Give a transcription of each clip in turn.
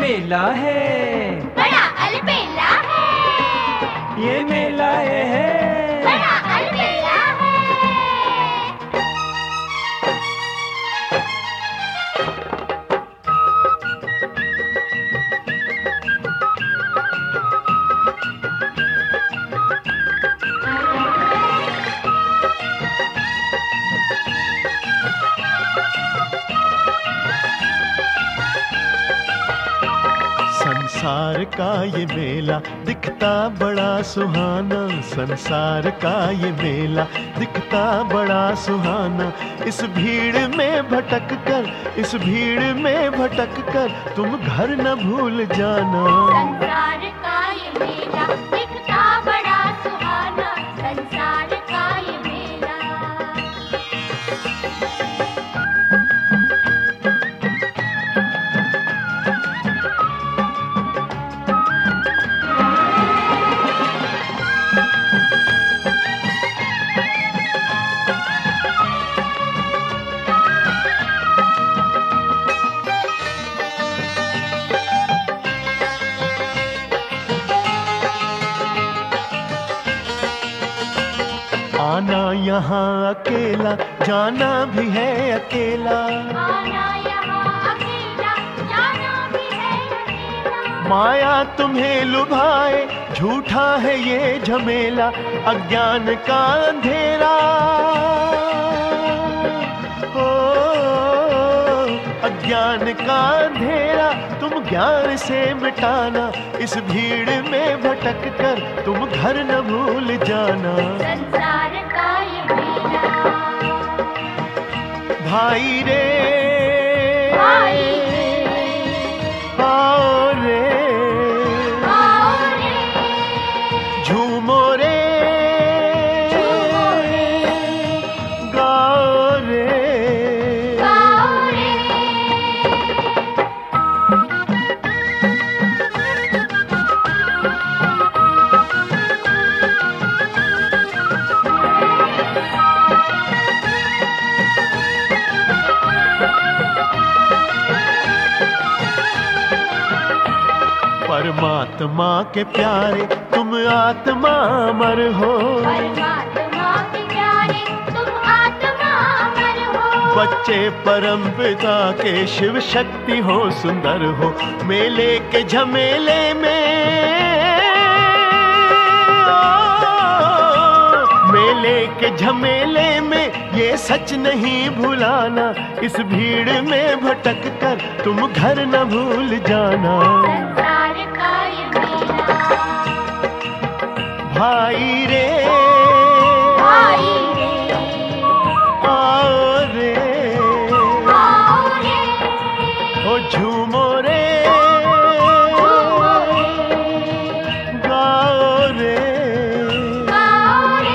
मेला है, बड़ा अलबेला है। ये मेला है, बड़ा अलबेला है। संसार का ये मेला दिखता बड़ा सुहाना, संसार का ये मेला दिखता बड़ा सुहाना। इस भीड़ में भटक कर, इस भीड़ में भटक कर तुम घर न भूल जाना। संसार का ये मेला दिखता बड़ा सुहाना, संसार का ये मेला। आना यहाँ अकेला, जाना भी है अकेला। आना यहाँ अकेला, जाना भी है अकेला। माया तुम्हें लुभाए, झूठा है ये झमेला, अज्ञान का अंधेरा। ओ अज्ञान का अंधेरा तुम ज्ञान से मिटाना। इस भीड़ में भटक कर तुम घर न भूल जाना। संसार का ये मेला। भाई रे भाई आओ रे, आओ रे, झूमो रे, झूमो रे, गाओ रे। गाओ रे। परमात्मा के प्यारे तुम आत्मा अमर हो, परमात्मा के प्यारे तुम आत्मा अमर हो। बच्चे परम पिता के शिव शक्ति हो, सुंदर हो मेले के झमेले में। मेले के झमेले में ये सच नहीं भुलाना। इस भीड़ में भटक कर तुम घर न भूल जाना। संसार का ये मेला। भाई रे भाई रे, आओ रे, आओ रे, ओ झूमो रे, झूमो रे, गाओ रे। गाओ रे।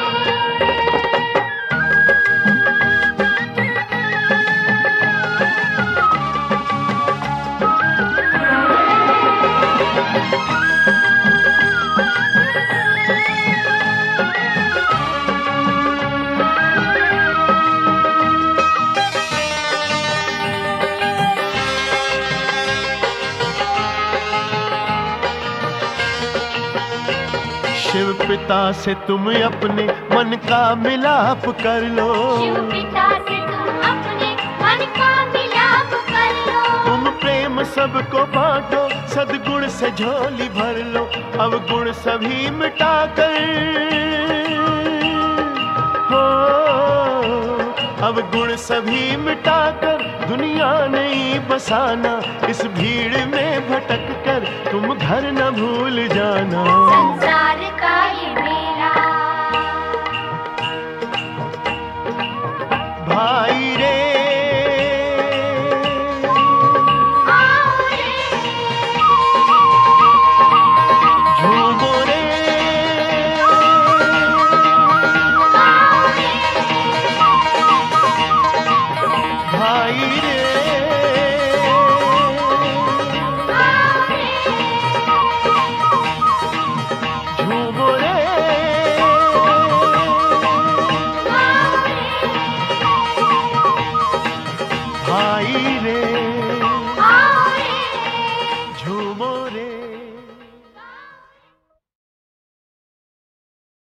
शिव पिता से तुम अपने मन का मिलाप कर लो। शिव पिता से तुम अपने मन का मिलाप कर लो। तुम प्रेम सबको बांटो, सद्गुण से झोली भर लो। अब गुण सभी मिटा कर हो, अब गुण सभी मिटा कर दुनिया नहीं बसाना। इस भीड़ में भटक कर तुम घर न भूल जाना। संसार का ये मेला। भाई रे